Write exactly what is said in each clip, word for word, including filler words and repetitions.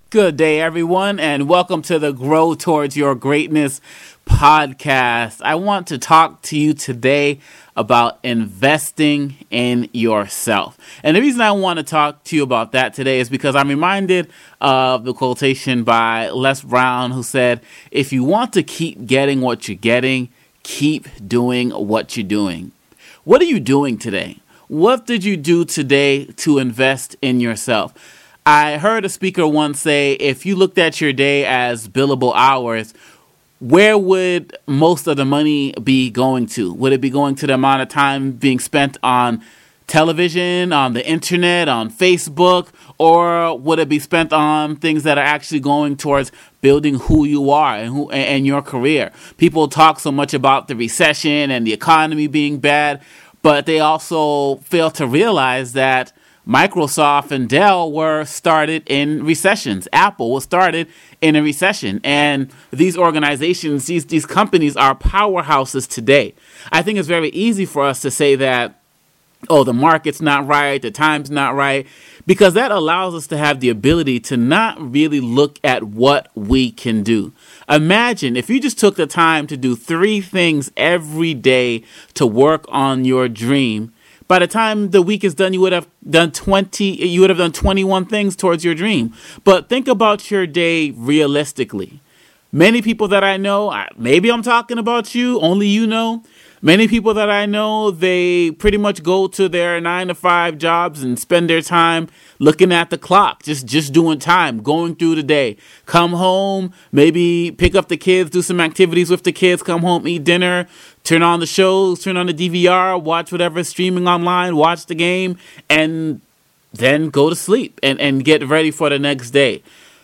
Good day, everyone, and welcome to the Grow Towards Your Greatness podcast. I want to talk to you today about investing in yourself. And the reason I want to talk to you about that today is because I'm reminded of the quotation by Les Brown, who said, if you want to keep getting what you're getting, keep doing what you're doing. What are you doing today? What did you do today to invest in yourself? I heard a speaker once say, if you looked at your day as billable hours, where would most of the money be going to? Would it be going to the amount of time being spent on television, on the internet, on Facebook, or would it be spent on things that are actually going towards building who you are and who and your career? People talk so much about the recession and the economy being bad, but they also fail to realize that Microsoft and Dell were started in recessions. Apple was started in a recession. And these organizations, these, these companies are powerhouses today. I think it's very easy for us to say that, oh, the market's not right, the time's not right, because that allows us to have the ability to not really look at what we can do. Imagine if you just took the time to do three things every day to work on your dream. By the time the week is done, you would have done twenty. You would have done twenty-one things towards your dream. But think about your day realistically. Many people that I know, maybe I'm talking about you, only you know. Many people that I know, they pretty much go to their nine to five jobs and spend their time looking at the clock, just, just doing time, going through the day. Come home, maybe pick up the kids, do some activities with the kids, come home, eat dinner, turn on the shows, turn on the D V R, watch whatever's streaming online, watch the game, and then go to sleep and, and get ready for the next day.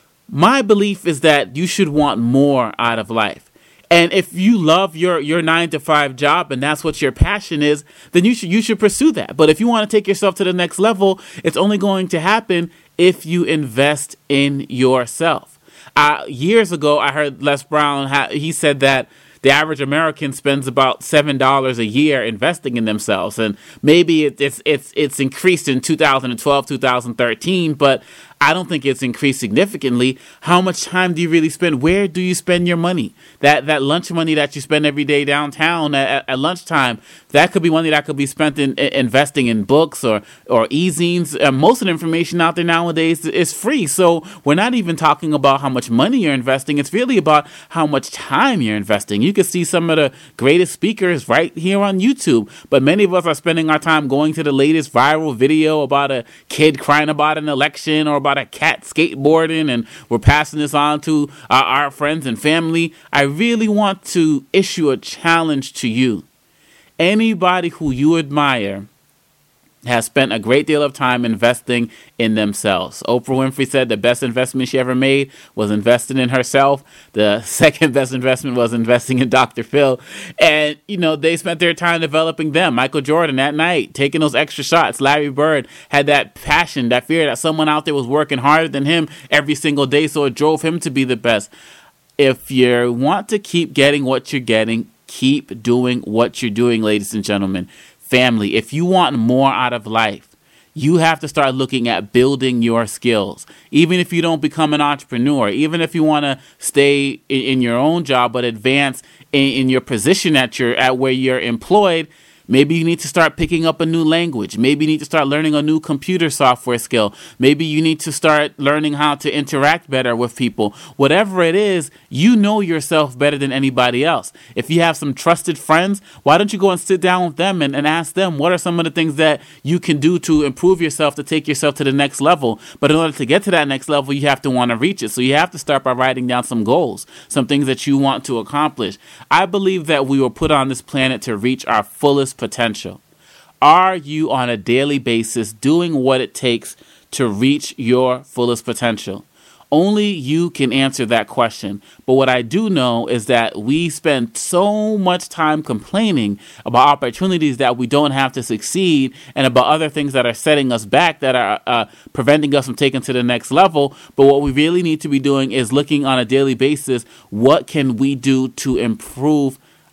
My belief is that you should want more out of life. And if you love your, your nine to five job and that's what your passion is, then you should you should pursue that. But if you want to take yourself to the next level, it's only going to happen if you invest in yourself. Uh, years ago, I heard Les Brown, ha- he said that the average American spends about seven dollars a year investing in themselves. And maybe it, it's it's it's increased in two thousand twelve, two thousand thirteen, but I don't think it's increased significantly. How much time do you really spend? Where do you spend your money? That that lunch money that you spend every day downtown at, at lunchtime, that could be money that could be spent in, in investing in books or, or e-zines. Uh, most of the information out there nowadays is free. So we're not even talking about how much money you're investing. It's really about how much time you're investing. You can see some of the greatest speakers right here on YouTube, but many of us are spending our time going to the latest viral video about a kid crying about an election or about a cat skateboarding, and we're passing this on to our, our friends and family. I really want to issue a challenge to you. Anybody who you admire has spent a great deal of time investing in themselves. Oprah Winfrey said the best investment she ever made was investing in herself. The second best investment was investing in Doctor Phil. And, you know, they spent their time developing them. Michael Jordan at night, taking those extra shots. Larry Bird had that passion, that fear that someone out there was working harder than him every single day, so it drove him to be the best. If you want to keep getting what you're getting, keep doing what you're doing, ladies and gentlemen. Family, if you want more out of life, you have to start looking at building your skills. Even if you don't become an entrepreneur, even if you want to stay in, in your own job but advance in, in your position at your at where you're employed, maybe you need to start picking up a new language. Maybe you need to start learning a new computer software skill. Maybe you need to start learning how to interact better with people. Whatever it is, you know yourself better than anybody else. If you have some trusted friends, why don't you go and sit down with them and, and ask them what are some of the things that you can do to improve yourself, to take yourself to the next level. But in order to get to that next level, you have to want to reach it. So you have to start by writing down some goals, some things that you want to accomplish. I believe that we were put on this planet to reach our fullest potential. Are you on a daily basis doing what it takes to reach your fullest potential? Only you can answer that question. But what I do know is that we spend so much time complaining about opportunities that we don't have to succeed and about other things that are setting us back, that are uh, preventing us from taking to the next level. But what we really need to be doing is looking on a daily basis, what can we do to improve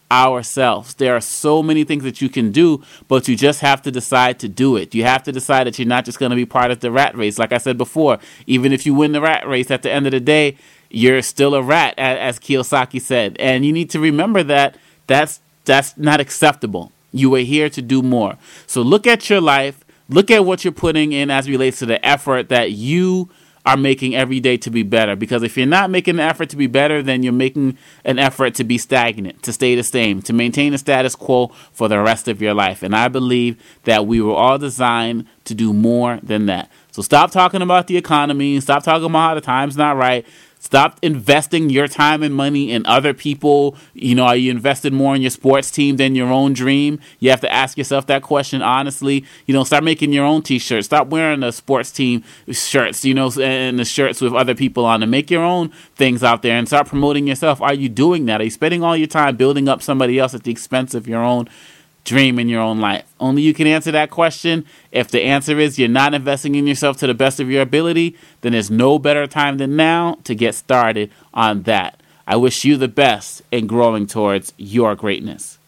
ourselves. There are so many things that you can do, but you just have to decide to do it. You have to decide that you're not just going to be part of the rat race. Like I said before, even if you win the rat race, at the end of the day, you're still a rat, as Kiyosaki said. And you need to remember that that's that's not acceptable. You are here to do more. So look at your life. Look at what you're putting in as relates to the effort that you are making every day to be better. Because if you're not making an effort to be better, then you're making an effort to be stagnant, to stay the same, to maintain the status quo for the rest of your life. And I believe that we were all designed to do more than that. So stop talking about the economy. Stop talking about how the time's not right. Stop investing your time and money in other people. You know, are you invested more in your sports team than your own dream? You have to ask yourself that question honestly. You know, start making your own t-shirts. Stop wearing the sports team shirts, you know, and the shirts with other people on them. Make your own things out there and start promoting yourself. Are you doing that? Are you spending all your time building up somebody else at the expense of your own dream in your own life? Only you can answer that question. If the answer is you're not investing in yourself to the best of your ability, then there's no better time than now to get started on that. I wish you the best in growing towards your greatness.